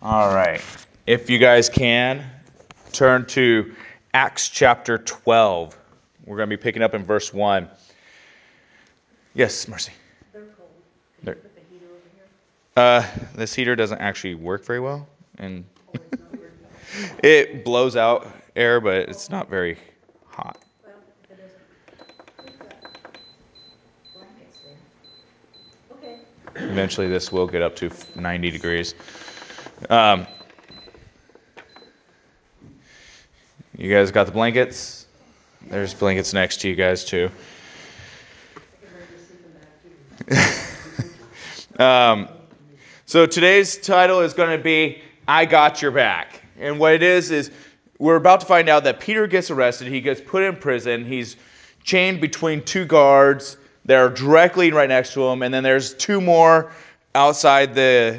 All right. If you guys can, turn to Acts chapter 12. We're going to be picking up in verse 1. Yes, Marcy. They're cold. Can you put the heater over here? This heater doesn't actually work very well, and Oh, it's not working. it blows out air, but it's not very hot. Well, if it doesn't, we've got blankets there. Okay. Eventually, this will get up to 90 degrees. You guys got the blankets? There's blankets next to you guys, too. So today's title is going to be, I Got Your Back. And what it is we're about to find out that Peter gets arrested. He gets put in prison. He's chained between two guards that are directly right next to him. And then there's two more outside the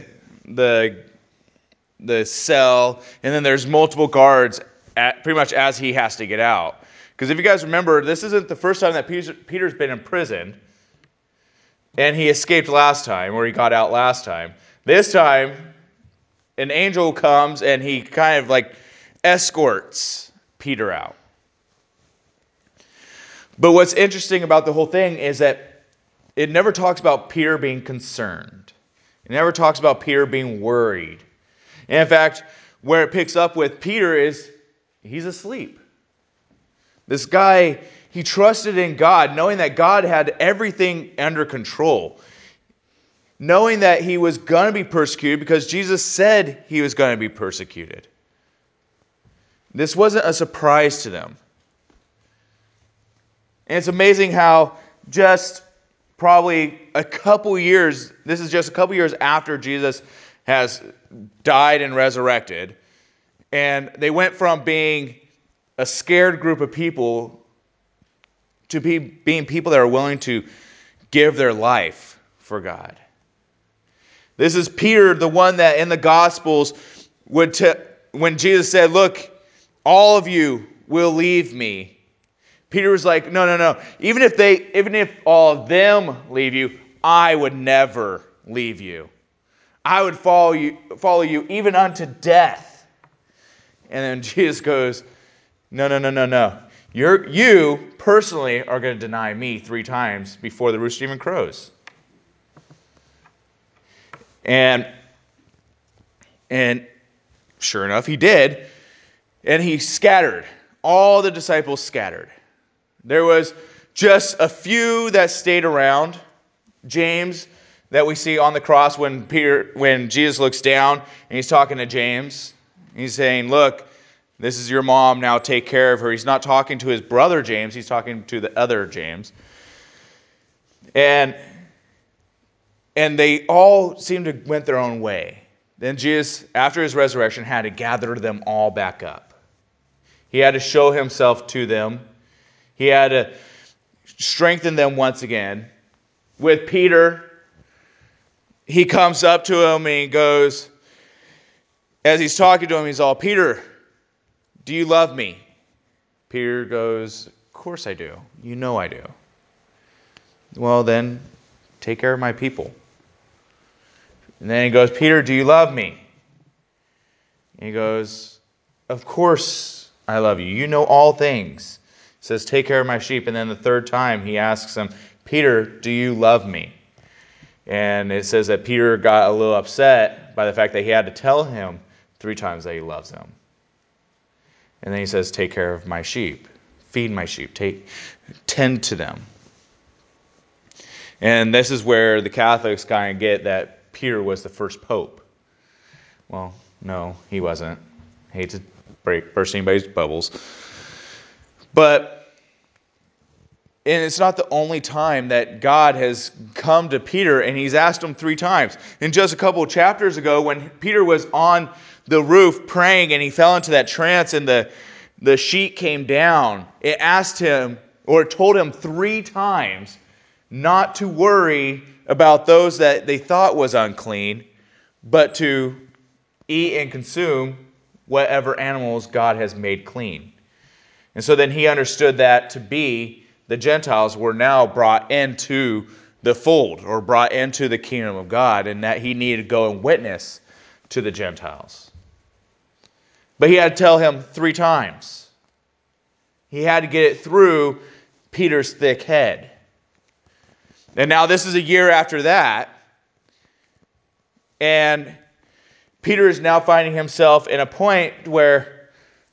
cell. And then there's multiple guards pretty much as he has to get out. Because if you guys remember, this isn't the first time that Peter's been in prison. And he escaped last time, or he got out last time. This time, an angel comes and he kind of like escorts Peter out. But what's interesting about the whole thing is that it never talks about Peter being concerned. It never talks about Peter being worried. And in fact, where it picks up with Peter is he's asleep. This guy, he trusted in God, knowing that God had everything under control. Knowing that he was going to be persecuted because Jesus said he was going to be persecuted. This wasn't a surprise to them. And it's amazing how just probably a couple years, this is just a couple years after Jesus has died and resurrected, and they went from being a scared group of people to being people that are willing to give their life for God. This is Peter, the one that in the Gospels when Jesus said, look, all of you will leave me. Peter was like, no. Even if all of them leave you, I would never leave you. I would follow you even unto death. And then Jesus goes, no. You personally are going to deny me 3 times before the rooster even crows. And sure enough, he did. And he scattered. All the disciples scattered. There was just a few that stayed around. James, that we see on the cross when Jesus looks down and he's talking to James. He's saying, look, this is your mom, now take care of her. He's not talking to his brother James, he's talking to the other James. And they all seemed to went their own way. Then Jesus, after his resurrection, had to gather them all back up. He had to show himself to them. He had to strengthen them once again. With Peter, he comes up to him and he goes, as he's talking to him, he's all, Peter, do you love me? Peter goes, of course I do. You know I do. Well then, take care of my people. And then he goes, Peter, do you love me? And he goes, of course I love you. You know all things. He says, take care of my sheep. And then the third time he asks him, Peter, do you love me? And it says that Peter got a little upset by the fact that he had to tell him 3 times that he loves him. And then he says, take care of my sheep. Feed my sheep. Tend to them. And this is where the Catholics kind of get that Peter was the first pope. Well, no, he wasn't. I hate to burst anybody's bubbles. And it's not the only time that God has come to Peter and he's asked him 3 times. And just a couple of chapters ago, when Peter was on the roof praying and he fell into that trance and the sheet came down, it asked him, or it told him 3 times not to worry about those that they thought was unclean, but to eat and consume whatever animals God has made clean. And so then he understood that to be the Gentiles were now brought into the fold or brought into the kingdom of God, and that he needed to go and witness to the Gentiles. But he had to tell him 3 times. He had to get it through Peter's thick head. And now this is a year after that. And Peter is now finding himself in a point where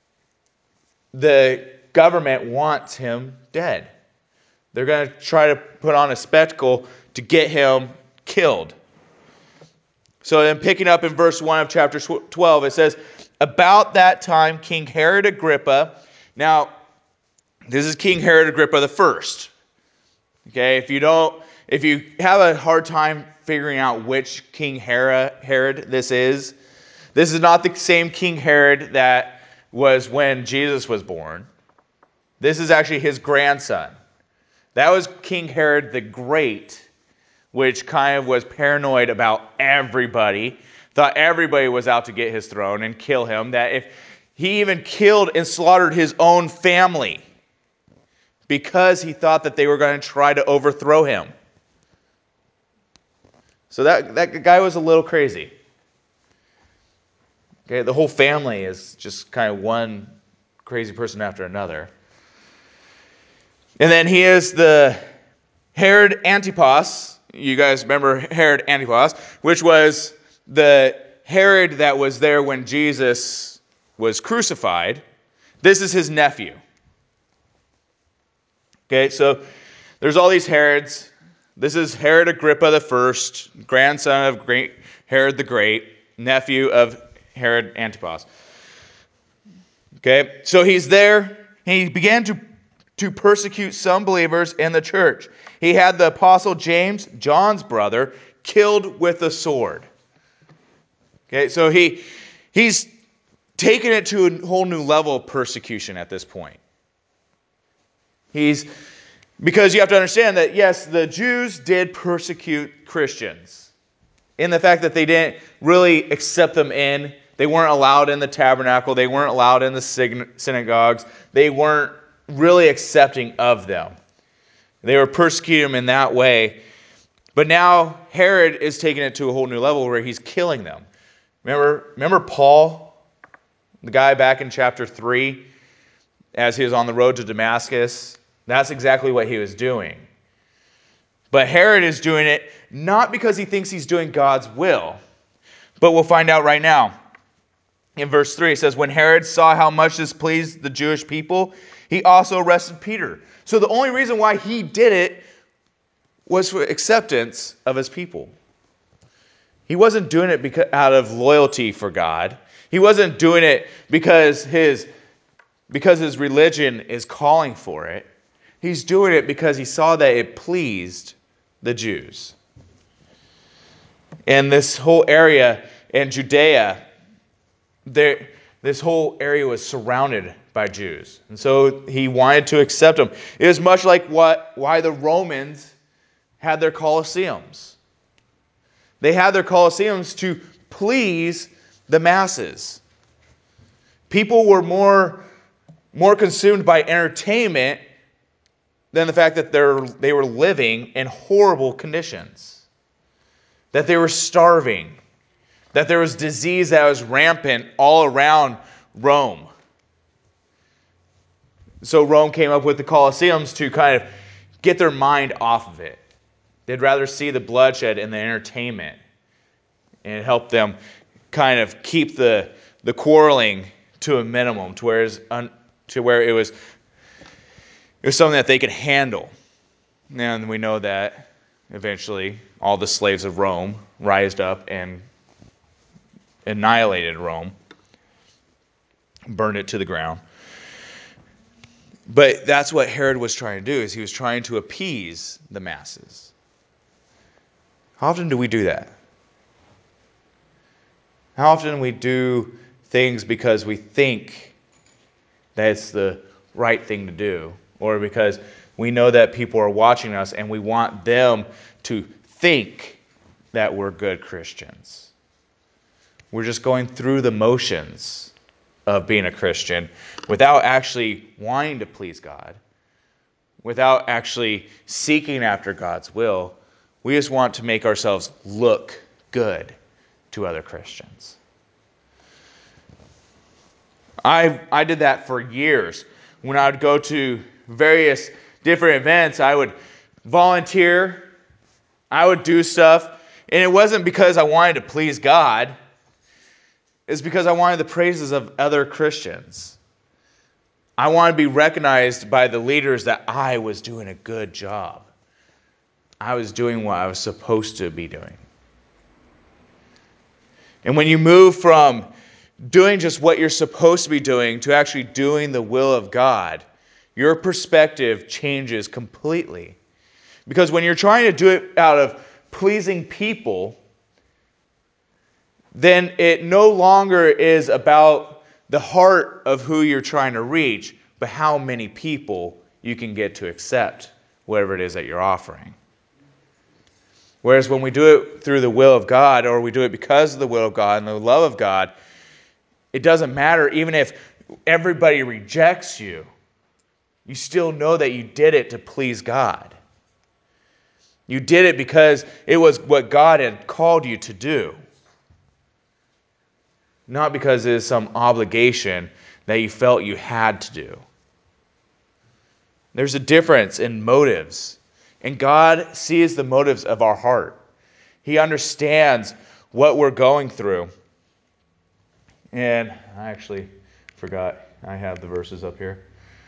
the government wants him dead. They're going to try to put on a spectacle to get him killed. So then picking up in verse 1 of chapter 12, it says, about that time, King Herod Agrippa. Now, this is King Herod Agrippa the first. Okay, if you have a hard time figuring out which King Herod this is not the same King Herod that was when Jesus was born. This is actually his grandson. That was King Herod the Great, which kind of was paranoid about everybody, thought everybody was out to get his throne and kill him, that if he even killed and slaughtered his own family because he thought that they were going to try to overthrow him. So that guy was a little crazy. Okay, the whole family is just kind of one crazy person after another. And then he is the Herod Antipas. You guys remember Herod Antipas, which was the Herod that was there when Jesus was crucified. This is his nephew. Okay, so there's all these Herods. This is Herod Agrippa the first, grandson of Herod the Great, nephew of Herod Antipas. Okay, so he's there, and he began to persecute some believers in the church. He had the apostle James, John's brother, killed with a sword. Okay, so he's taken it to a whole new level of persecution at this point. Because you have to understand that, yes, the Jews did persecute Christians in the fact that they didn't really accept them in. They weren't allowed in the tabernacle. They weren't allowed in the synagogues. They weren't really accepting of them. They were persecuting them in that way. But now Herod is taking it to a whole new level where he's killing them. Remember Paul, the guy back in chapter 3, as he was on the road to Damascus? That's exactly what he was doing. But Herod is doing it not because he thinks he's doing God's will, but we'll find out right now. In verse 3, it says, when Herod saw how much this pleased the Jewish people, he also arrested Peter. So the only reason why he did it was for acceptance of his people. He wasn't doing it out of loyalty for God. He wasn't doing it because his religion is calling for it. He's doing it because he saw that it pleased the Jews. And this whole area in Judea, this whole area was surrounded by Jews. And so he wanted to accept them. It was much like why the Romans had their Colosseums. They had their Colosseums to please the masses. People were more consumed by entertainment than the fact that they were living in horrible conditions. That they were starving. That there was disease that was rampant all around Rome. So Rome came up with the Colosseums to kind of get their mind off of it. They'd rather see the bloodshed and the entertainment. And help them kind of keep the quarreling to a minimum, to where it was something that they could handle. And we know that eventually all the slaves of Rome rised up and annihilated Rome, burned it to the ground. But that's what Herod was trying to do, is he was trying to appease the masses. How often do we do that? How often we do things because we think that it's the right thing to do, or because we know that people are watching us and we want them to think that we're good Christians. We're just going through the motions of being a Christian without actually wanting to please God, without actually seeking after God's will. We just want to make ourselves look good to other Christians. I did that for years. When I would go to various different events, I would volunteer, I would do stuff, and it wasn't because I wanted to please God. It's because I wanted the praises of other Christians. I wanted to be recognized by the leaders that I was doing a good job. I was doing what I was supposed to be doing. And when you move from doing just what you're supposed to be doing to actually doing the will of God, your perspective changes completely. Because when you're trying to do it out of pleasing people, then it no longer is about the heart of who you're trying to reach, but how many people you can get to accept whatever it is that you're offering. Whereas when we do it through the will of God, or we do it because of the will of God and the love of God, it doesn't matter. Even if everybody rejects you, you still know that you did it to please God. You did it because it was what God had called you to do. Not because it is some obligation that you felt you had to do. There's a difference in motives. And God sees the motives of our heart. He understands what we're going through. And I actually forgot I have the verses up here.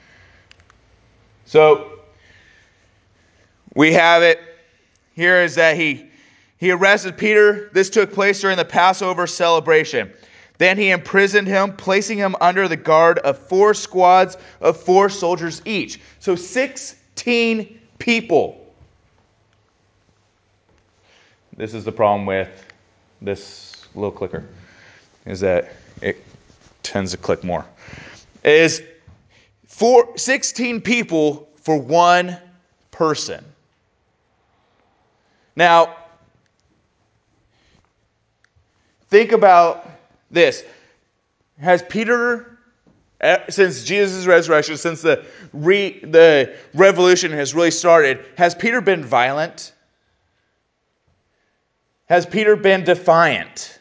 So we have it here is that he arrested Peter. This took place during the Passover celebration. Then he imprisoned him, placing him under the guard of 4 squads of 4 soldiers each. So 16 people. This is the problem with this little clicker, is that it tends to click more. It is 16 people for one person. Now, think about this. Has Peter, since Jesus' resurrection, since the revolution has really started, has Peter been violent? Has Peter been defiant?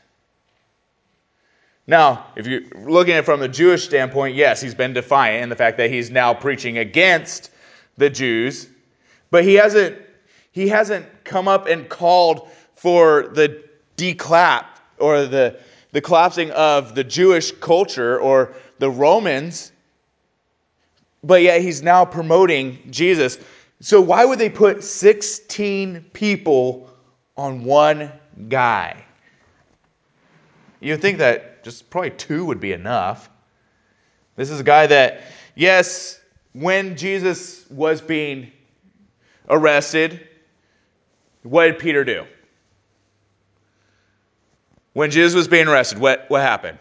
Now, if you're looking at it from the Jewish standpoint, yes, he's been defiant in the fact that he's now preaching against the Jews. But he hasn't come up and called for the declap or the collapsing of the Jewish culture or the Romans. But yet he's now promoting Jesus. So why would they put 16 people on one guy? You'd think that just probably 2 would be enough. This is a guy that, yes, when Jesus was being arrested, what did Peter do? When Jesus was being arrested, what happened?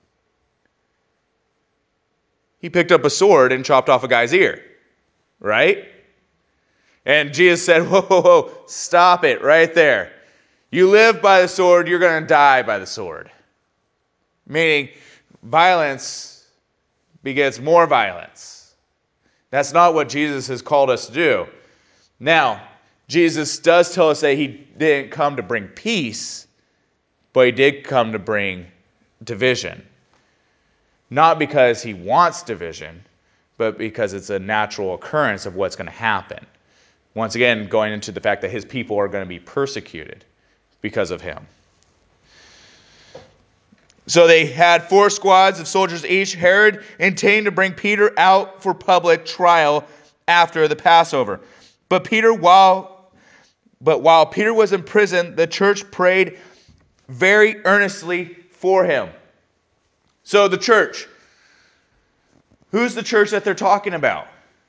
He picked up a sword and chopped off a guy's ear, right? And Jesus said, whoa, whoa, whoa, stop it right there. You live by the sword, you're going to die by the sword. Meaning, violence begets more violence. That's not what Jesus has called us to do. Now, Jesus does tell us that he didn't come to bring peace, but he did come to bring division. Not because he wants division, but because it's a natural occurrence of what's going to happen. Once again, going into the fact that his people are going to be persecuted because of him. So they had 4 squads of soldiers each. Herod intended to bring Peter out for public trial after the Passover. But while Peter was in prison, the church prayed very earnestly for him. So the church. Who's the church that they're talking about?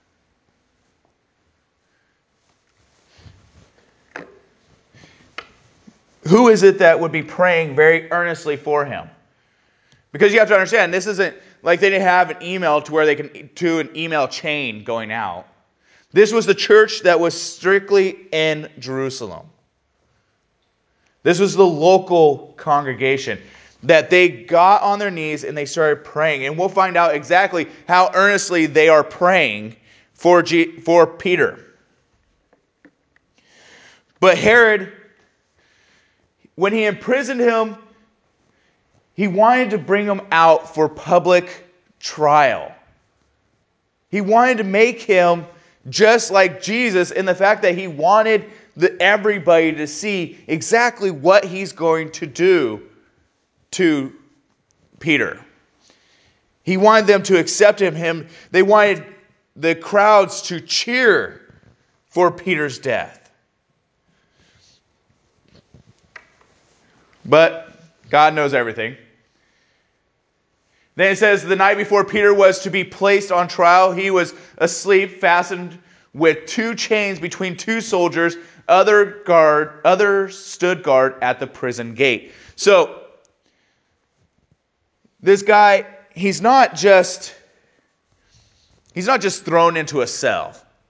Who is it that would be praying very earnestly for him? Because you have to understand, this isn't like they didn't have an email to where they can do an email chain going out. This was the church that was strictly in Jerusalem. This was the local congregation that they got on their knees and they started praying. And we'll find out exactly how earnestly they are praying for Peter. But Herod, when he imprisoned him, he wanted to bring him out for public trial. He wanted to make him just like Jesus in the fact that he wanted everybody to see exactly what he's going to do to Peter. He wanted them to accept him. They wanted the crowds to cheer for Peter's death. But God knows everything. Then it says, the night before Peter was to be placed on trial, he was asleep, fastened with 2 chains between 2 soldiers. Others stood guard at the prison gate. So, this guy, he's not just thrown into a cell.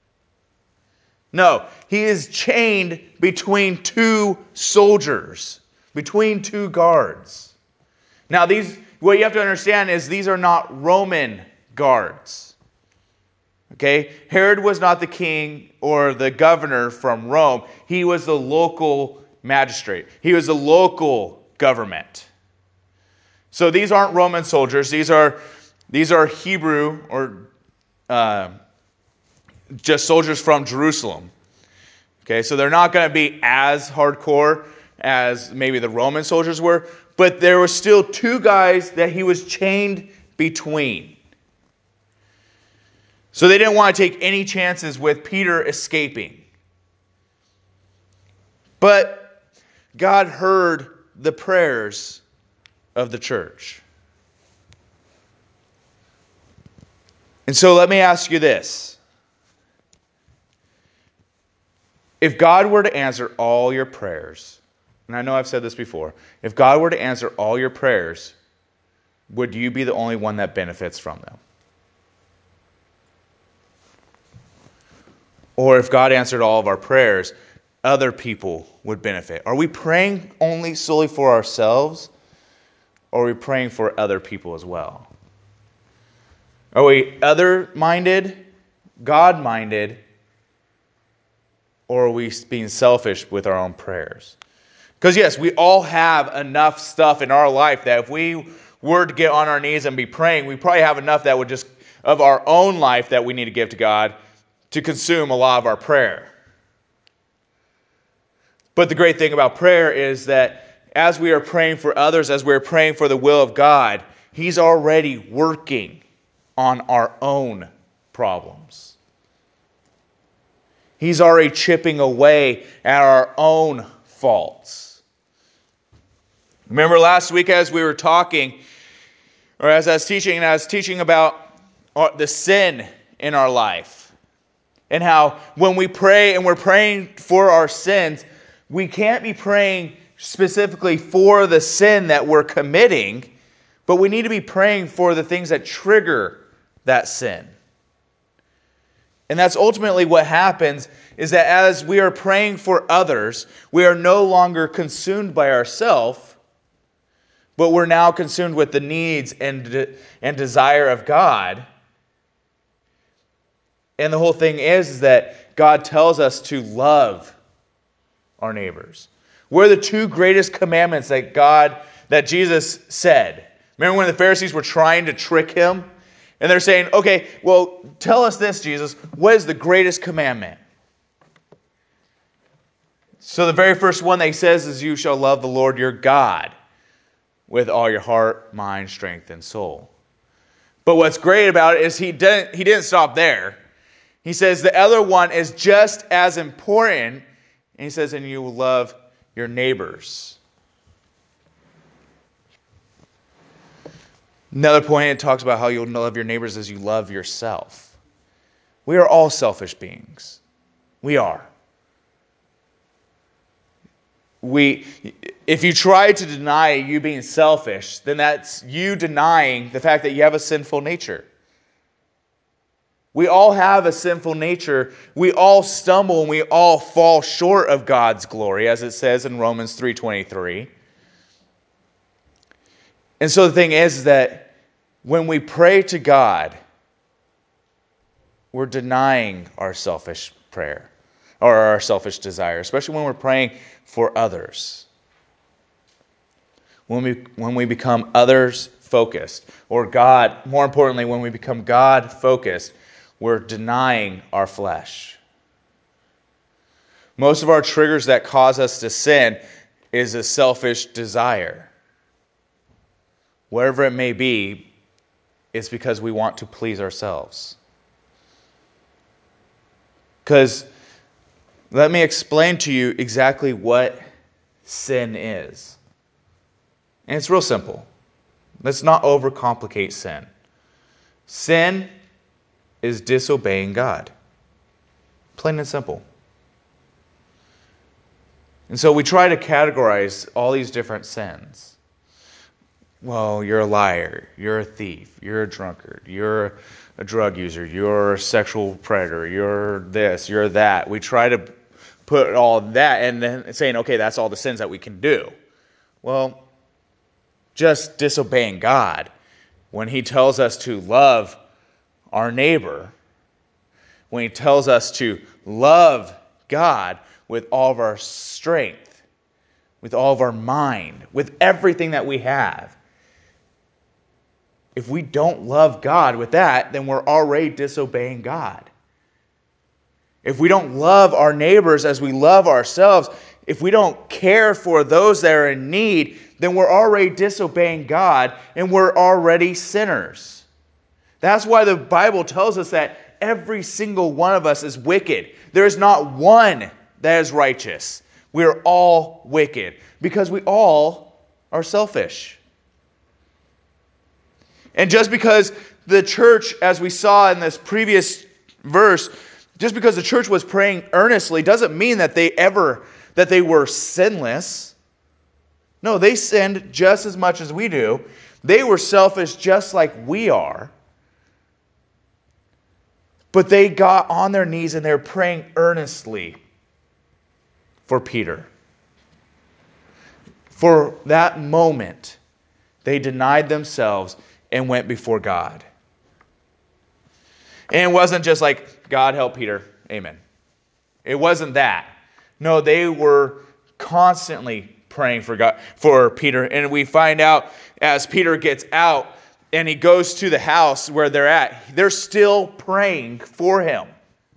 No, he is chained between 2 soldiers, between 2 guards. Now, what you have to understand is these are not Roman guards. Okay? Herod was not the king or the governor from Rome. He was the local magistrate. He was the local government. So these aren't Roman soldiers. These are Hebrew or just soldiers from Jerusalem. Okay, so they're not going to be as hardcore as maybe the Roman soldiers were, but there were still 2 guys that he was chained between. So they didn't want to take any chances with Peter escaping. But God heard the prayers of the church. And so let me ask you this. If God were to answer all your prayers, and I know I've said this before, if God were to answer all your prayers, would you be the only one that benefits from them? Or if God answered all of our prayers, other people would benefit. Are we praying only solely for ourselves? Or are we praying for other people as well? Are we other-minded, God-minded, or are we being selfish with our own prayers? Because yes, we all have enough stuff in our life that if we were to get on our knees and be praying, we probably have enough that would just, of our own life that we need to give to God, to consume a lot of our prayer. But the great thing about prayer is that as we are praying for others, as we're praying for the will of God, He's already working on our own problems. He's already chipping away at our own faults. Remember last week as we were talking, or as I was teaching about the sin in our life. And how when we pray and we're praying for our sins, we can't be praying specifically for the sin that we're committing, but we need to be praying for the things that trigger that sin. And that's ultimately what happens, is that as we are praying for others, we are no longer consumed by ourselves, but we're now consumed with the needs and desire of God. And the whole thing is that God tells us to love our neighbors. What are the 2 greatest commandments that Jesus said? Remember when the Pharisees were trying to trick him? And they're saying, okay, well, tell us this, Jesus. What is the greatest commandment? So the very first one that he says is, you shall love the Lord your God with all your heart, mind, strength, and soul. But what's great about it is he didn't stop there. He says the other one is just as important. And he says, and you will love your neighbors. Another point, it talks about how you'll love your neighbors as you love yourself. We are all selfish beings. We are. If you try to deny you being selfish, then that's you denying the fact that you have a sinful nature. We all have a sinful nature. We all stumble and we all fall short of God's glory, as it says in Romans 3:23. And so the thing is that when we pray to God, we're denying our selfish prayer or our selfish desire, especially when we're praying for others. When we become others focused, or God, more importantly, when we become God focused, we're denying our flesh. Most of our triggers that cause us to sin is a selfish desire. Whatever it may be, it's because we want to please ourselves. Because let me explain to you exactly what sin is. And it's real simple. Let's not overcomplicate sin. Sin is disobeying God. Plain and simple. And so we try to categorize all these different sins. Well, you're a liar, you're a thief, you're a drunkard, you're a drug user, you're a sexual predator, you're this, you're that. We try to put all that and then saying, okay, that's all the sins that we can do. Well, just disobeying God when He tells us to love our neighbor, when He tells us to love God with all of our strength, with all of our mind, with everything that we have. If we don't love God with that, then we're already disobeying God. If we don't love our neighbors as we love ourselves, if we don't care for those that are in need, then we're already disobeying God and we're already sinners. That's why the Bible tells us that every single one of us is wicked. There is not one that is righteous. We are all wicked because we all are selfish. And just because the church, as we saw in this previous verse, just because the church was praying earnestly doesn't mean that they were sinless. No, they sinned just as much as we do. They were selfish just like we are. But they got on their knees and they're praying earnestly for Peter. For that moment, they denied themselves and went before God. And it wasn't just like, God help Peter, amen. It wasn't that. No, they were constantly praying for Peter. And we find out as Peter gets out and he goes to the house where they're at, they're still praying for him.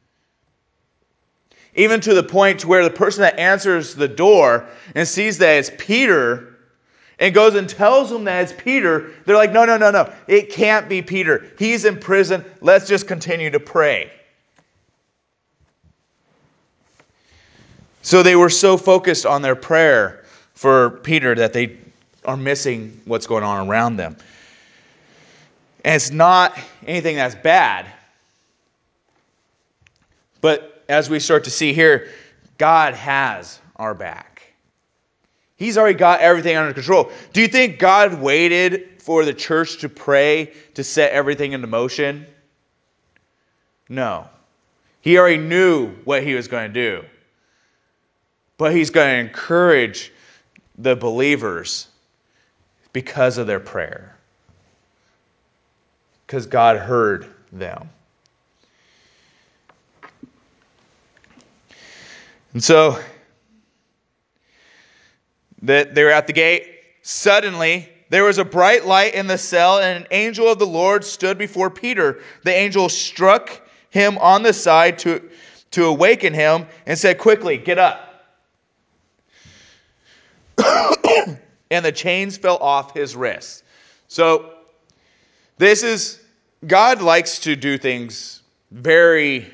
Even to the point where the person that answers the door and sees that it's Peter and goes and tells them that it's Peter, they're like, no. It can't be Peter. He's in prison. Let's just continue to pray. So they were so focused on their prayer for Peter that they are missing what's going on around them. And it's not anything that's bad. But as we start to see here, God has our back. He's already got everything under control. Do you think God waited for the church to pray to set everything into motion? No. He already knew what He was going to do. But He's going to encourage the believers because of their prayer. Because God heard them. And so they're at the gate. Suddenly, there was a bright light in the cell, and an angel of the Lord stood before Peter. The angel struck him on the side to awaken him and said, "Quickly, get up." And the chains fell off his wrists. So, God likes to do things very,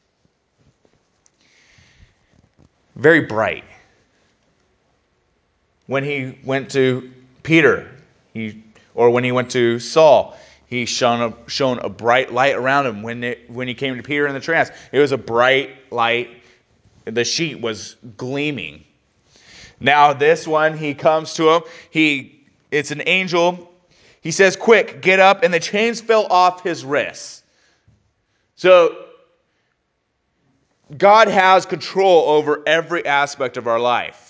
very bright. When He went to Peter, or when He went to Saul, He shone a bright light around him. When He came to Peter in the trance, it was a bright light. The sheet was gleaming. Now this one, He comes to him. It's an angel. He says, "Quick, get up," and the chains fell off his wrists. So God has control over every aspect of our life.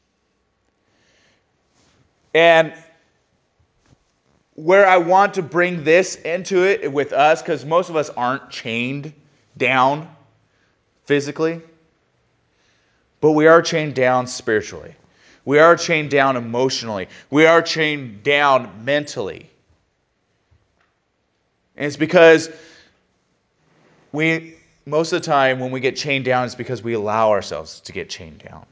And where I want to bring this into it with us, because most of us aren't chained down physically, but we are chained down spiritually. We are chained down emotionally. We are chained down mentally. And it's because most of the time when we get chained down, it's because we allow ourselves to get chained down.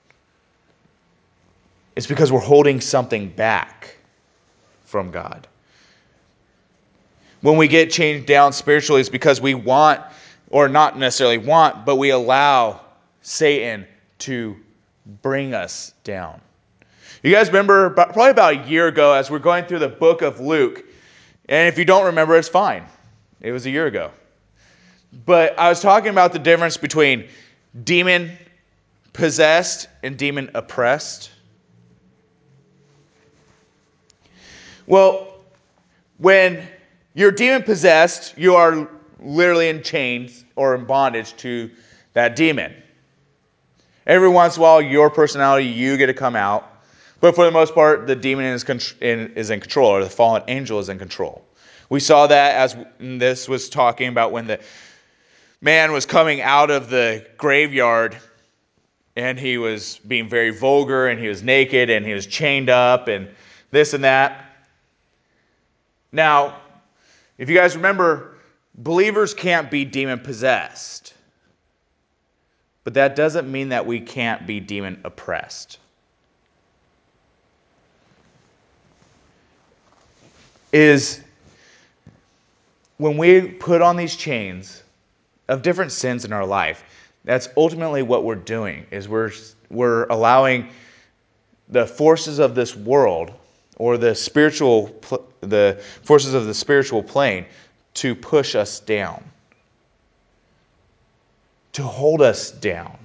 It's because we're holding something back from God. When we get chained down spiritually, it's because we want, or not necessarily want, but we allow Satan to bring us down. You guys remember probably about a year ago as we're going through the book of Luke, and if you don't remember, it's fine. It was a year ago. But I was talking about the difference between demon possessed and demon oppressed. Well, when you're demon possessed, you are literally in chains or in bondage to that demon. Every once in a while, your personality, you get to come out. But for the most part, the demon is in control, or the fallen angel is in control. We saw that as this was talking about when the man was coming out of the graveyard and he was being very vulgar and he was naked and he was chained up and this and that. Now, if you guys remember, believers can't be demon possessed. But that doesn't mean that we can't be demon oppressed. Is when we put on these chains of different sins in our life, that's ultimately what we're doing, is we're allowing the forces of this world, or the forces of the spiritual plane, to push us down, to hold us down.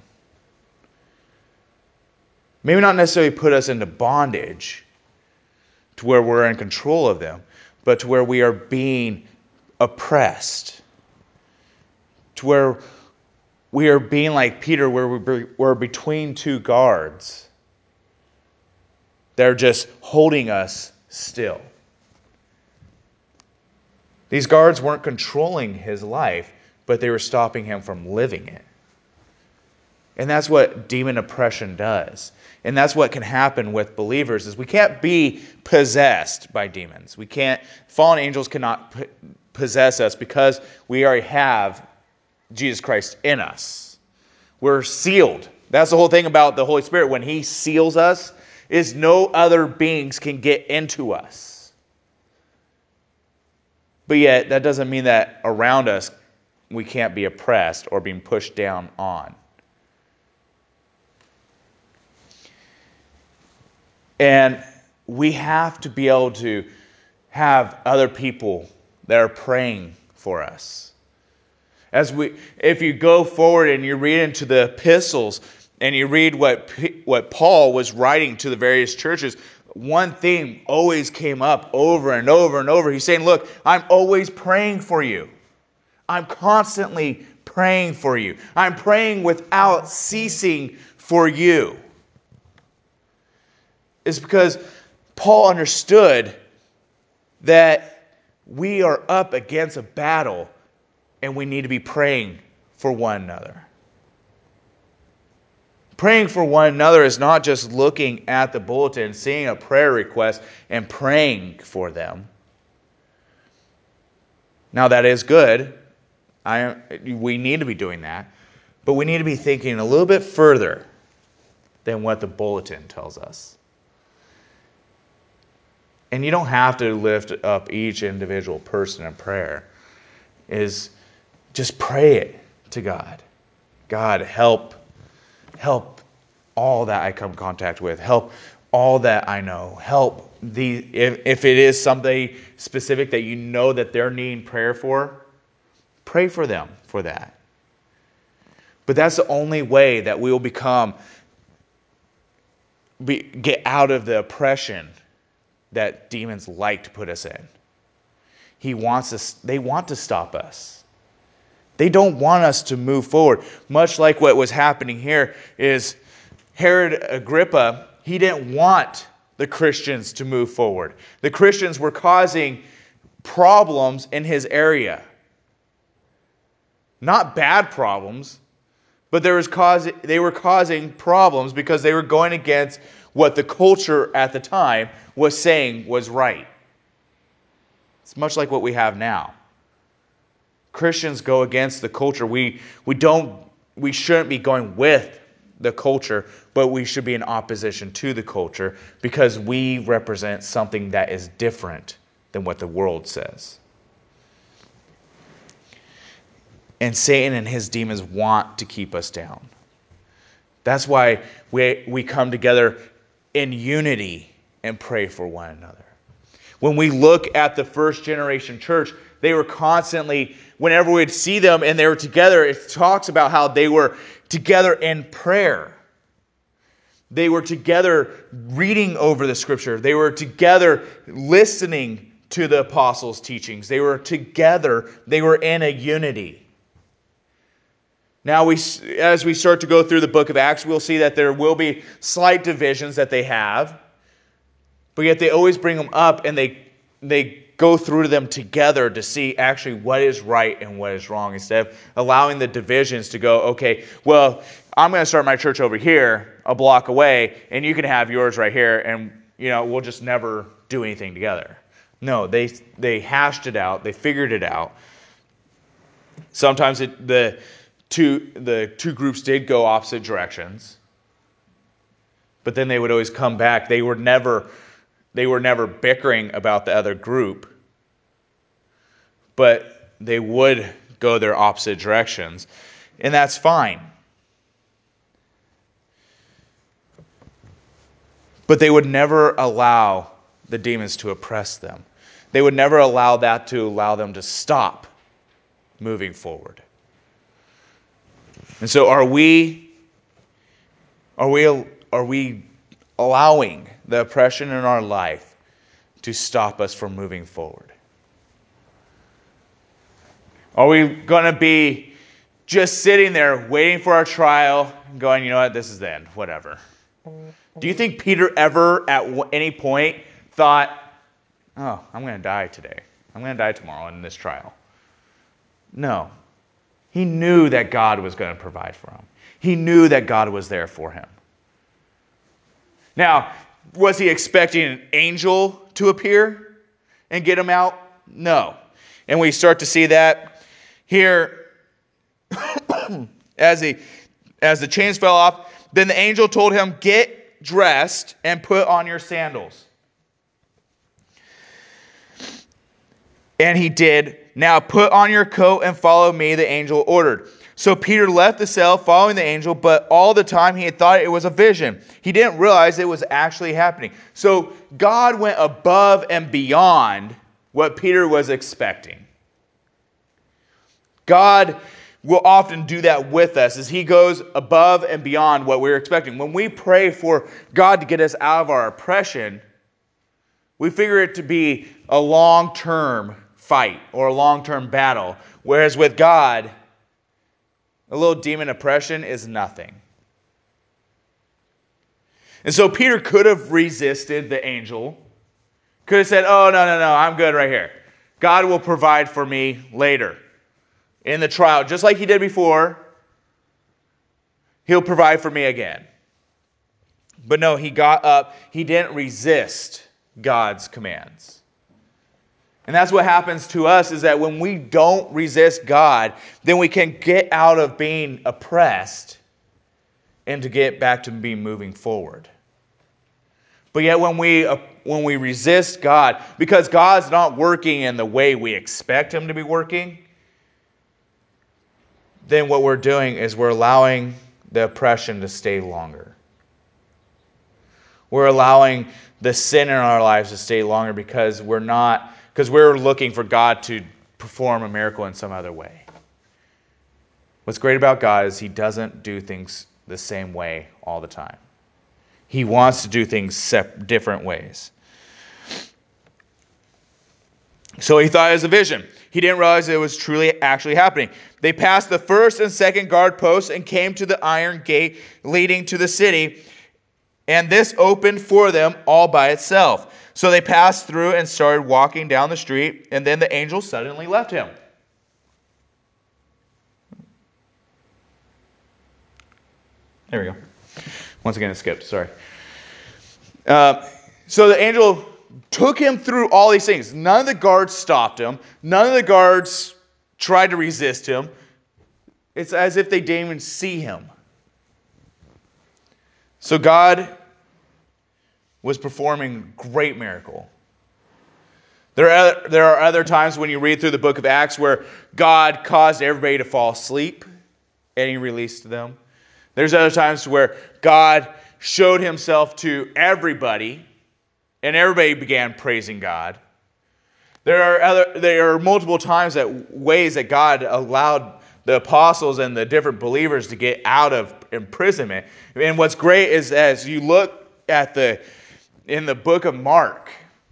Maybe not necessarily put us into bondage to where we're in control of them, but to where we are being oppressed, to where we are being like Peter, where we're between two guards. They're just holding us still. These guards weren't controlling his life, but they were stopping him from living it. And that's what demon oppression does. And that's what can happen with believers, is we can't be possessed by demons. Fallen angels cannot possess us because we already have Jesus Christ in us. We're sealed. That's the whole thing about the Holy Spirit. When he seals us, is no other beings can get into us. But yet, that doesn't mean that around us we can't be oppressed or being pushed down on. And we have to be able to have other people that are praying for us. If you go forward and you read into the epistles and you read what Paul was writing to the various churches, one theme always came up over and over and over. He's saying, look, I'm always praying for you. I'm constantly praying for you. I'm praying without ceasing for you. It's because Paul understood that we are up against a battle and we need to be praying for one another. Praying for one another is not just looking at the bulletin, seeing a prayer request, and praying for them. Now that is good. We need to be doing that. But we need to be thinking a little bit further than what the bulletin tells us. And you don't have to lift up each individual person in prayer. Is just pray it to God. God, help all that I come in contact with. Help all that I know. Help if it is somebody specific that you know that they're needing prayer for, pray for them for that. But that's the only way that we will get out of the oppression that demons like to put us in. They want to stop us. They don't want us to move forward. Much like what was happening here is Herod Agrippa, he didn't want the Christians to move forward. The Christians were causing problems in his area. Not bad problems, but they were causing problems because they were going against what the culture at the time was saying was right. It's much like what we have now. Christians go against the culture. We shouldn't be going with the culture, but we should be in opposition to the culture because we represent something that is different than what the world says. And Satan and his demons want to keep us down. That's why we come together in unity and pray for one another. When we look at the first generation church, they were constantly, whenever we'd see them and they were together, it talks about how they were together in prayer. They were together reading over the scripture. They were together listening to the apostles' teachings. They were together. They were in a unity. Now, as we start to go through the book of Acts, we'll see that there will be slight divisions that they have. But yet they always bring them up and they go through them together to see actually what is right and what is wrong, instead of allowing the divisions to go, okay, well, I'm going to start my church over here a block away and you can have yours right here, and we'll just never do anything together. No, they hashed it out. They figured it out. Sometimes the two groups did go opposite directions, but then they would always come back. They were never bickering about the other group, but they would go their opposite directions, and that's fine. But they would never allow the demons to oppress them. They would never allow that to allow them to stop moving forward. And so are we allowing the oppression in our life to stop us from moving forward? Are we going to be just sitting there waiting for our trial and going, you know what, this is the end, whatever? Do you think Peter ever at any point thought, oh, I'm going to die today. I'm going to die tomorrow in this trial? No. He knew that God was going to provide for him. He knew that God was there for him. Now, was he expecting an angel to appear and get him out? No. And we start to see that here as the chains fell off. Then the angel told him, get dressed and put on your sandals. And he did. Now put on your coat and follow me, the angel ordered. So Peter left the cell following the angel, but all the time he had thought it was a vision. He didn't realize it was actually happening. So God went above and beyond what Peter was expecting. God will often do that with us as he goes above and beyond what we're expecting. When we pray for God to get us out of our oppression, we figure it to be a long-term fight or a long-term battle. Whereas with God, a little demon oppression is nothing. And so Peter could have resisted the angel. Could have said, oh, no, I'm good right here. God will provide for me later in the trial. Just like he did before, he'll provide for me again. But no, he got up. He didn't resist God's commands. And that's what happens to us, is that when we don't resist God, then we can get out of being oppressed and to get back to being moving forward. But yet when we resist God, because God's not working in the way we expect him to be working, then what we're doing is we're allowing the oppression to stay longer. We're allowing the sin in our lives to stay longer because we're looking for God to perform a miracle in some other way. What's great about God is he doesn't do things the same way all the time. He wants to do things different ways. So he thought it was a vision. He didn't realize it was truly actually happening. They passed the first and second guard posts and came to the iron gate leading to the city, and this opened for them all by itself. So they passed through and started walking down the street, and then the angel suddenly left him. There we go. Once again, it skipped. Sorry. So the angel took him through all these things. None of the guards stopped him. None of the guards tried to resist him. It's as if they didn't even see him. So God was performing a great miracle. There are other times when you read through the book of Acts where God caused everybody to fall asleep and he released them. There's other times where God showed himself to everybody and everybody began praising God. There are multiple times ways that God allowed the apostles and the different believers to get out of imprisonment. And what's great is as you look at in the book of Mark,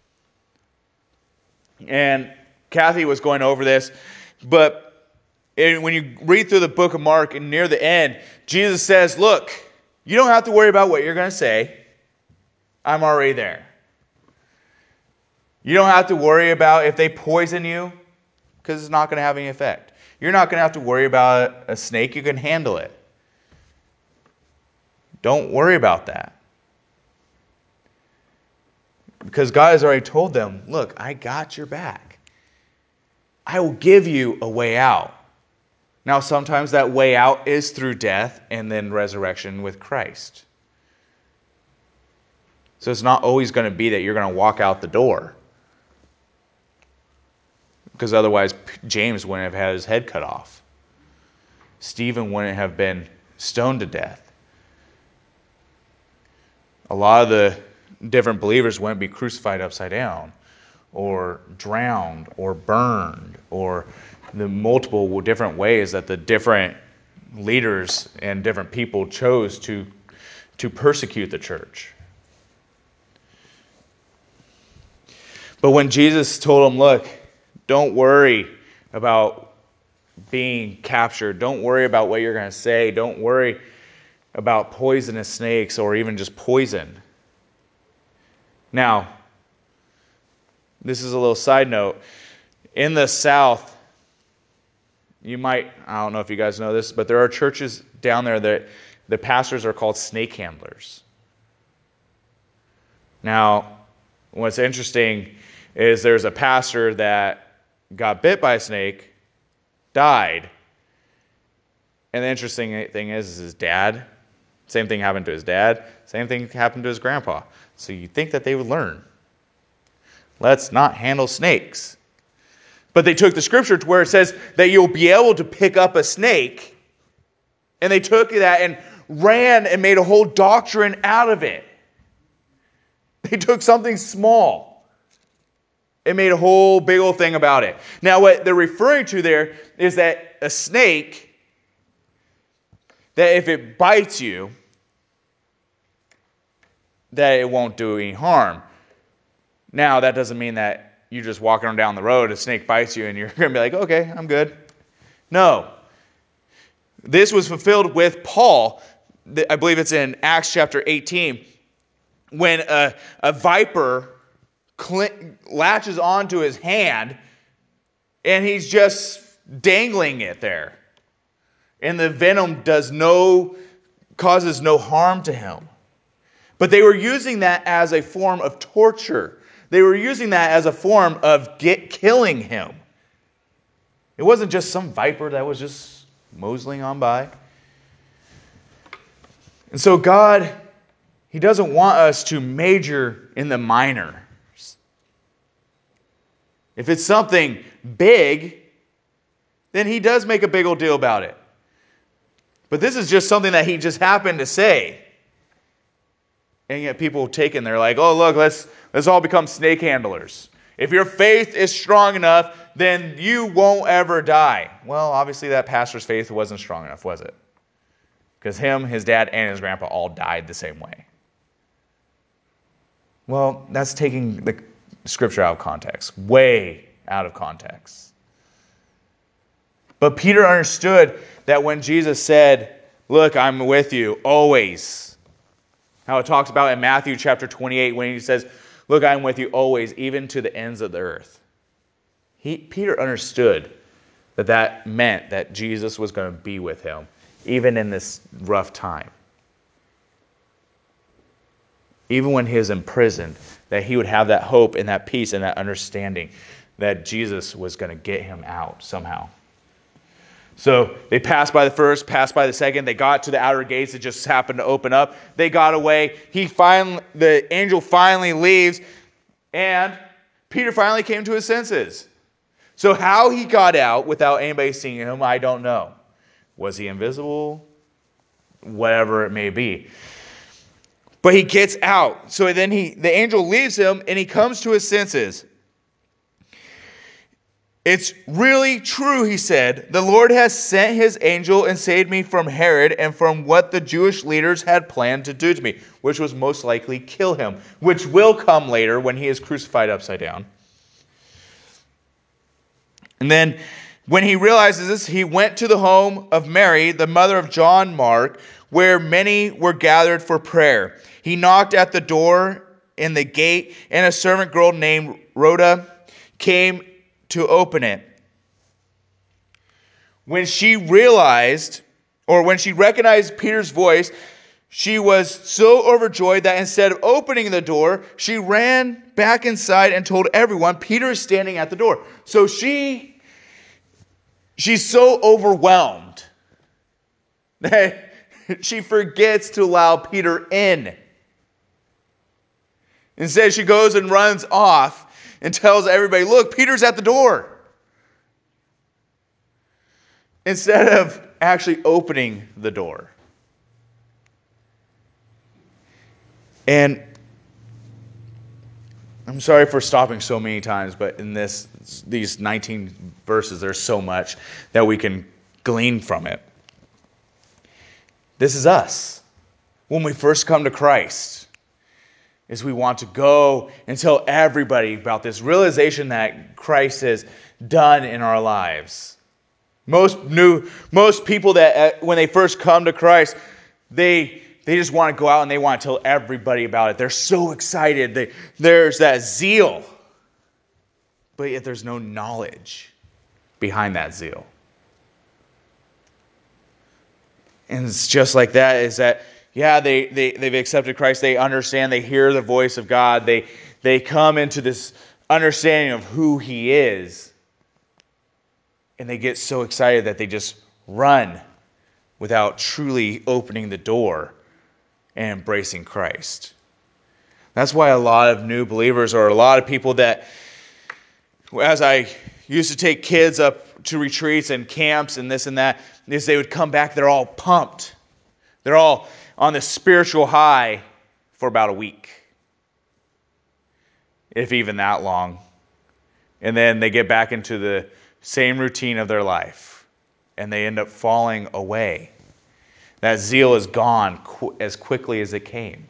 and Kathy was going over this, but when you read through the book of Mark and near the end, Jesus says, look, you don't have to worry about what you're going to say. I'm already there. You don't have to worry about if they poison you, because it's not going to have any effect. You're not going to have to worry about a snake. You can handle it. Don't worry about that. Because God has already told them, look, I got your back. I will give you a way out. Now, sometimes that way out is through death and then resurrection with Christ. So it's not always going to be that you're going to walk out the door. Because otherwise, James wouldn't have had his head cut off. Stephen wouldn't have been stoned to death. A lot of the different believers wouldn't be crucified upside down, or drowned, or burned, or the multiple different ways that the different leaders and different people chose to persecute the church. But when Jesus told them, look, don't worry about being captured. Don't worry about what you're going to say. Don't worry about poisonous snakes or even just poison. Now, this is a little side note. In the South, I don't know if you guys know this, but there are churches down there that the pastors are called snake handlers. Now, what's interesting is there's a pastor that got bit by a snake, died. And the interesting thing is his dad, same thing happened to his dad, same thing happened to his grandpa. So you'd think that they would learn. Let's not handle snakes. But they took the scripture to where it says that you'll be able to pick up a snake. And they took that and ran and made a whole doctrine out of it. They took something small and made a whole big old thing about it. Now what they're referring to there is that a snake, that if it bites you, that it won't do any harm. Now that doesn't mean that you're just walking down the road, a snake bites you, and you're going to be like, okay, I'm good. No. This was fulfilled with Paul. I believe it's in Acts chapter 18. When a viper latches onto his hand, and he's just dangling it there. And the venom causes no harm to him. But they were using that as a form of torture. They were using that as a form of killing him. It wasn't just some viper that was just moseling on by. And so God, He doesn't want us to major in the minor. If it's something big, then He does make a big old deal about it. But this is just something that He just happened to say. And yet people take it and they're like, oh, look, let's all become snake handlers. If your faith is strong enough, then you won't ever die. Well, obviously that pastor's faith wasn't strong enough, was it? Because him, his dad, and his grandpa all died the same way. Well, that's taking the scripture out of context, way out of context. But Peter understood that when Jesus said, look, I'm with you always. How it talks about in Matthew chapter 28 when He says, look, I'm with you always, even to the ends of the earth. Peter understood that meant that Jesus was going to be with him, even in this rough time. Even when he was imprisoned, that he would have that hope and that peace and that understanding that Jesus was going to get him out somehow. So they passed by the first, passed by the second. They got to the outer gates. It just happened to open up. They got away. The angel finally leaves, and Peter finally came to his senses. So how he got out without anybody seeing him, I don't know. Was he invisible? Whatever it may be. But he gets out. So then the angel leaves him, and he comes to his senses. It's really true, he said. The Lord has sent his angel and saved me from Herod and from what the Jewish leaders had planned to do to me, which was most likely kill him, which will come later when he is crucified upside down. And then when he realizes this, he went to the home of Mary, the mother of John Mark, where many were gathered for prayer. He knocked at the door in the gate, and a servant girl named Rhoda came to open it. When she recognized Peter's voice, she was so overjoyed that instead of opening the door, she ran back inside and told everyone, Peter is standing at the door. So she's so overwhelmed that she forgets to allow Peter in. Instead, she goes and runs off and tells everybody, look, Peter's at the door. Instead of actually opening the door. And I'm sorry for stopping so many times, but in these 19 verses, there's so much that we can glean from it. This is us. When we first come to Christ, is we want to go and tell everybody about this realization that Christ has done in our lives. Most people that when they first come to Christ, they just want to go out and they want to tell everybody about it. They're so excited. There's that zeal. But yet there's no knowledge behind that zeal. And it's just like that, is that, yeah, they've accepted Christ. They understand. They hear the voice of God. They come into this understanding of who He is. And they get so excited that they just run without truly opening the door and embracing Christ. That's why a lot of new believers, or a lot of people that, as I used to take kids up to retreats and camps and this and that, is they would come back, they're all pumped. They're all on the spiritual high for about a week, if even that long. And then they get back into the same routine of their life, and they end up falling away. That zeal is gone as quickly as it came.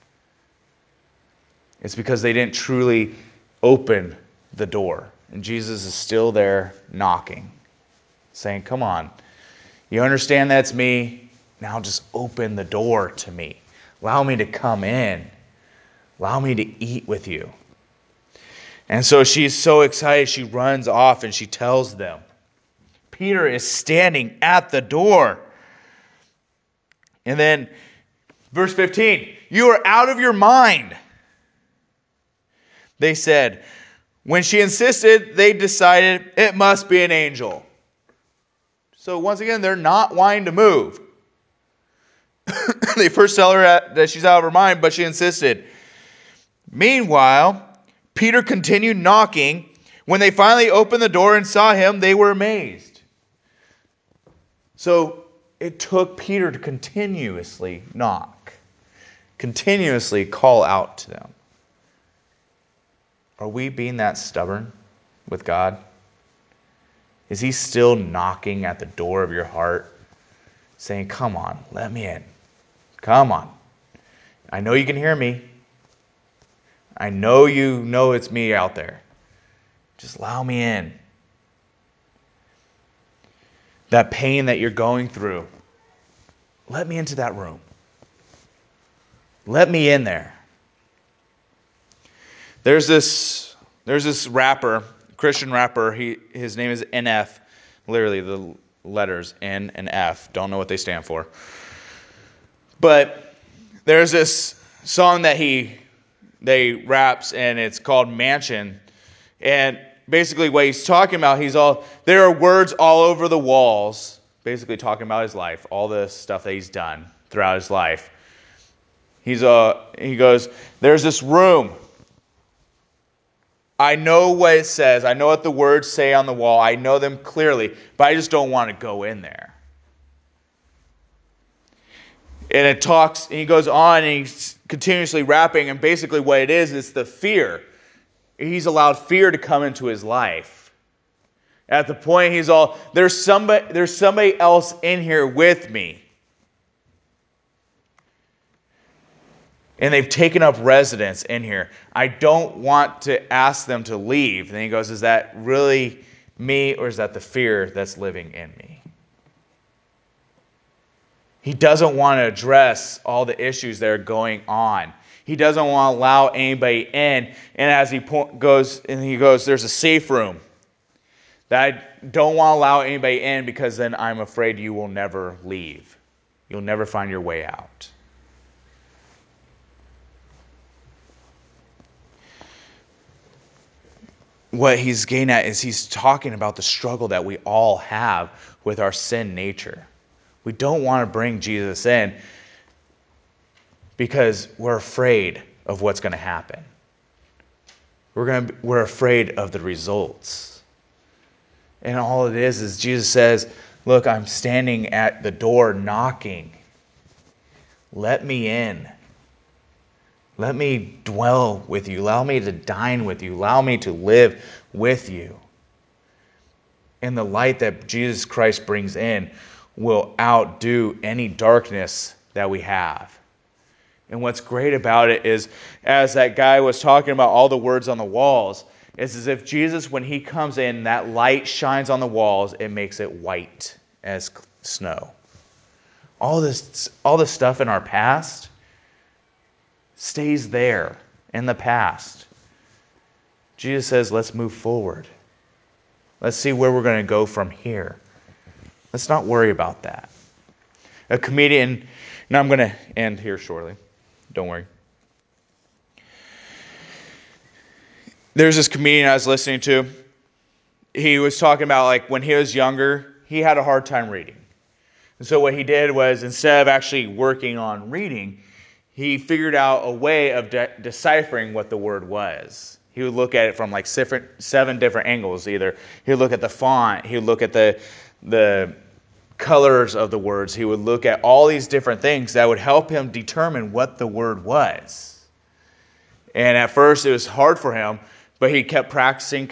It's because they didn't truly open the door. And Jesus is still there knocking, saying, come on, you understand that's me? Now just open the door to me. Allow me to come in. Allow me to eat with you. And so she's so excited, she runs off and she tells them, Peter is standing at the door. And then, verse 15, you are out of your mind. They said, when she insisted, they decided it must be an angel. So once again, they're not wanting to move. They first tell her that she's out of her mind, but she insisted. Meanwhile, Peter continued knocking. When they finally opened the door and saw him, they were amazed. So it took Peter to continuously knock, continuously call out to them. Are we being that stubborn with God? Is He still knocking at the door of your heart, saying, come on, let me in. Come on. I know you can hear me. I know you know it's me out there. Just allow me in. That pain that you're going through, let me into that room. Let me in there. There's this rapper, Christian rapper. His name is NF. Literally the letters N and F. Don't know what they stand for. But there's this song that they raps, and it's called Mansion. And basically what he's talking about, there are words all over the walls, basically talking about his life, all the stuff that he's done throughout his life. He goes, there's this room. I know what it says. I know what the words say on the wall. I know them clearly, but I just don't want to go in there. And it talks, and he goes on, and he's continuously rapping, and basically what it is the fear. He's allowed fear to come into his life. At the point he's all, there's somebody else in here with me. And they've taken up residence in here. I don't want to ask them to leave. And he goes, is that really me, or is that the fear that's living in me? He doesn't want to address all the issues that are going on. He doesn't want to allow anybody in. And as he goes, there's a safe room that I don't want to allow anybody in, because then I'm afraid you will never leave. You'll never find your way out. What he's getting at is he's talking about the struggle that we all have with our sin nature. We don't want to bring Jesus in because we're afraid of what's going to happen. We're afraid of the results. And all it is Jesus says, look, I'm standing at the door knocking. Let me in. Let me dwell with you. Allow me to dine with you. Allow me to live with you. And the light that Jesus Christ brings in will outdo any darkness that we have. And what's great about it is, as that guy was talking about all the words on the walls, it's as if Jesus, when he comes in, that light shines on the walls, it makes it white as snow. All this stuff in our past stays there in the past. Jesus says, let's move forward. Let's see where we're going to go from here. Let's not worry about that. A comedian, and I'm going to end here shortly. Don't worry. There's this comedian I was listening to. He was talking about, like, when he was younger, he had a hard time reading. And so what he did was, instead of actually working on reading, he figured out a way of deciphering what the word was. He would look at it from like 7 different angles. Either he would look at the font, he would look at the colors of the words, he would look at all these different things that would help him determine what the word was. And at first it was hard for him, but he kept practicing,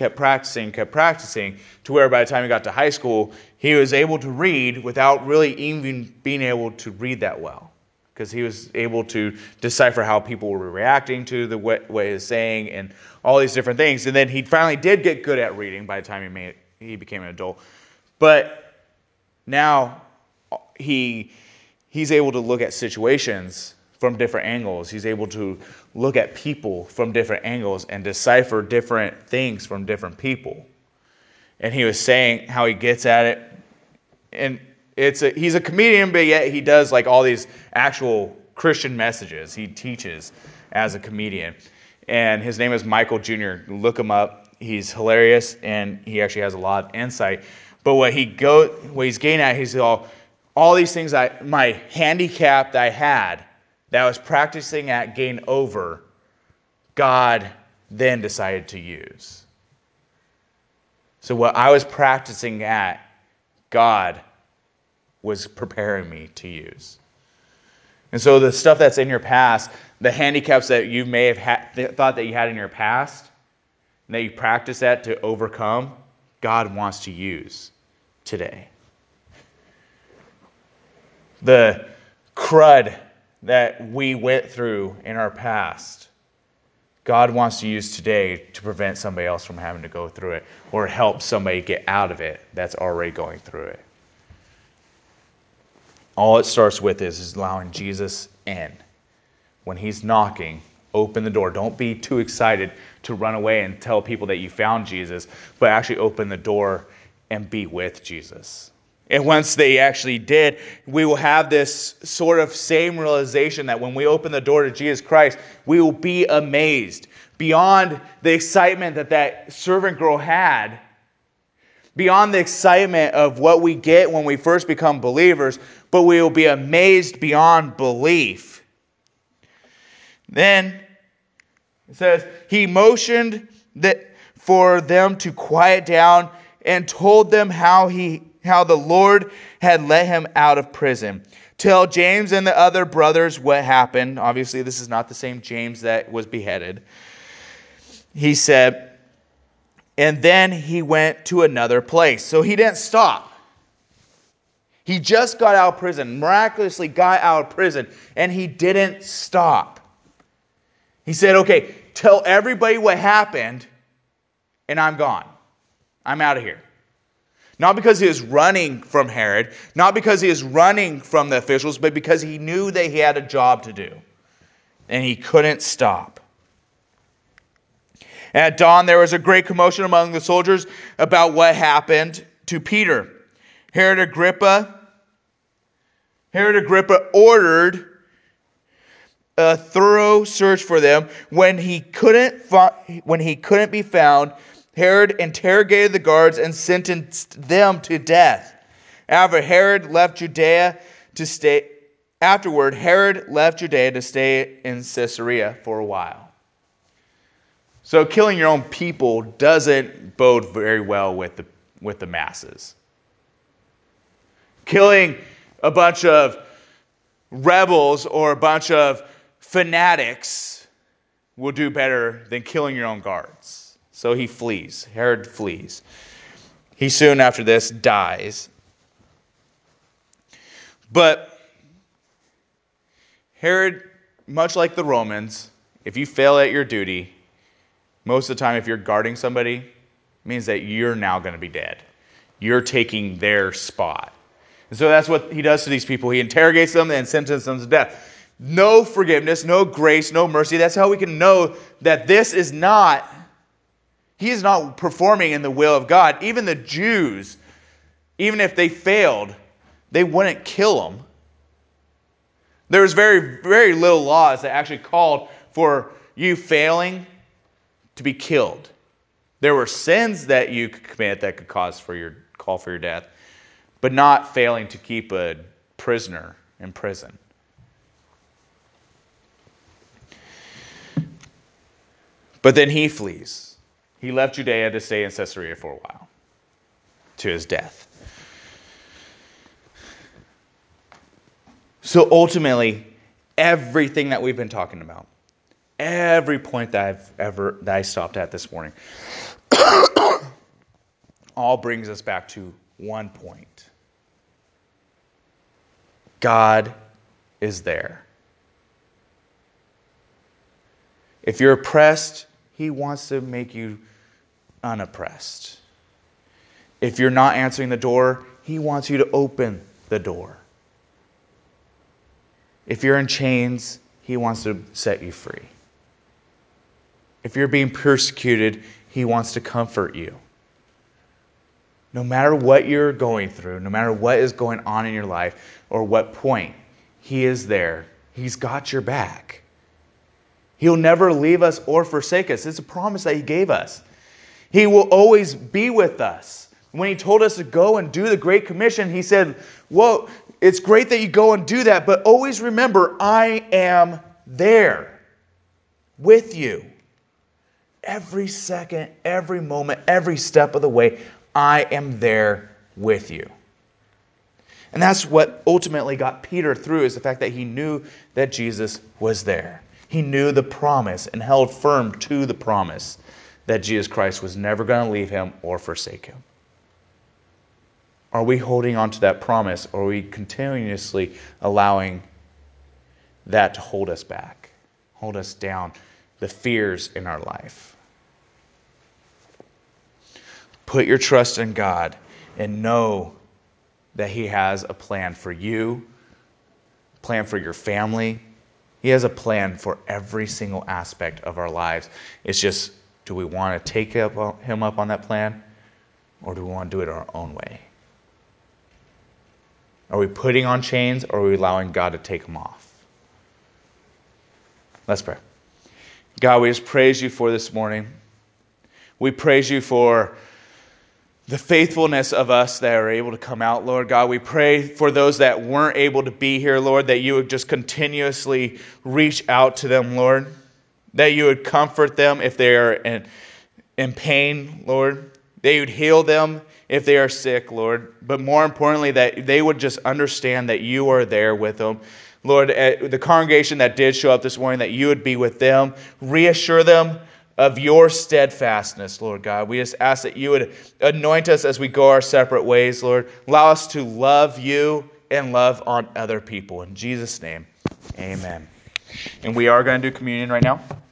to where by the time he got to high school, he was able to read without really even being able to read that well. Because he was able to decipher how people were reacting to the way he was saying and all these different things. And then he finally did get good at reading by the time he became an adult. But now he's able to look at situations from different angles. He's able to look at people from different angles and decipher different things from different people. And he was saying how he gets at it. And he's a comedian, but yet he does like all these actual Christian messages. He teaches as a comedian. And his name is Michael Jr. Look him up. He's hilarious, and he actually has a lot of insight. But what he's getting at, he's all these things, my handicap that I had, that I was practicing at getting over, God then decided to use. So what I was practicing at, God was preparing me to use. And so the stuff that's in your past, the handicaps that you may have thought that you had in your past, and that you practice that to overcome, God wants to use today. The crud that we went through in our past, God wants to use today to prevent somebody else from having to go through it, or help somebody get out of it that's already going through it. All it starts with is allowing Jesus in. When he's knocking, open the door. Don't be too excited to run away and tell people that you found Jesus, but actually open the door and be with Jesus. And once they actually did, we will have this sort of same realization that when we open the door to Jesus Christ, we will be amazed beyond the excitement that servant girl had, beyond the excitement of what we get when we first become believers, but we will be amazed beyond belief. Then it says, he motioned for them to quiet down and told them how the Lord had let him out of prison. Tell James and the other brothers what happened. Obviously, this is not the same James that was beheaded. He said, and then he went to another place. So he didn't stop. He just got out of prison, miraculously got out of prison, and he didn't stop. He said, okay, tell everybody what happened, and I'm gone. I'm out of here. Not because he was running from Herod, not because he was running from the officials, but because he knew that he had a job to do. And he couldn't stop. At dawn, there was a great commotion among the soldiers about what happened to Peter. Herod Agrippa ordered a thorough search for them. When he couldn't be found, Herod interrogated the guards and sentenced them to death. Afterward, Herod left Judea to stay in Caesarea for a while. So killing your own people doesn't bode very well with the masses. Killing a bunch of rebels or a bunch of fanatics will do better than killing your own guards. So he flees. Herod flees. He soon after this dies. But Herod, much like the Romans, if you fail at your duty, most of the time if you're guarding somebody, it means that you're now going to be dead. You're taking their spot. And so that's what he does to these people. He interrogates them and sentences them to death. No forgiveness, no grace, no mercy. That's how we can know that he is not performing in the will of God. Even the Jews, even if they failed, they wouldn't kill him. There was very, very little laws that actually called for you failing to be killed. There were sins that you could commit that could call for your death, but not failing to keep a prisoner in prison. But then he flees. He left Judea to stay in Caesarea for a while, to his death. So ultimately, everything that we've been talking about, every point that I stopped at this morning, all brings us back to one point. God is there. If you're oppressed, he wants to make you unoppressed. If you're not answering the door, he wants you to open the door. If you're in chains, he wants to set you free. If you're being persecuted, he wants to comfort you. No matter what you're going through, no matter what is going on in your life or what point, he is there. He's got your back. He'll never leave us or forsake us. It's a promise that he gave us. He will always be with us. When he told us to go and do the Great Commission, he said, "Whoa, it's great that you go and do that, but always remember, I am there with you. Every second, every moment, every step of the way, I am there with you." And that's what ultimately got Peter through, is the fact that he knew that Jesus was there. He knew the promise and held firm to the promise that Jesus Christ was never going to leave him or forsake him. Are we holding on to that promise, or are we continuously allowing that to hold us back, hold us down, the fears in our life? Put your trust in God and know that he has a plan for you, a plan for your family. He has a plan for every single aspect of our lives. It's just, do we want to take him up on that plan, or do we want to do it our own way? Are we putting on chains, or are we allowing God to take them off? Let's pray. God, we just praise you for this morning. We praise you for the faithfulness of us that are able to come out, Lord God. We pray for those that weren't able to be here, Lord, that you would just continuously reach out to them, Lord. That you would comfort them if they are in pain, Lord. That you would heal them if they are sick, Lord. But more importantly, that they would just understand that you are there with them. Lord, the congregation that did show up this morning, that you would be with them. Reassure them of your steadfastness, Lord God. We just ask that you would anoint us as we go our separate ways, Lord. Allow us to love you and love on other people. In Jesus' name, amen. And we are going to do communion right now.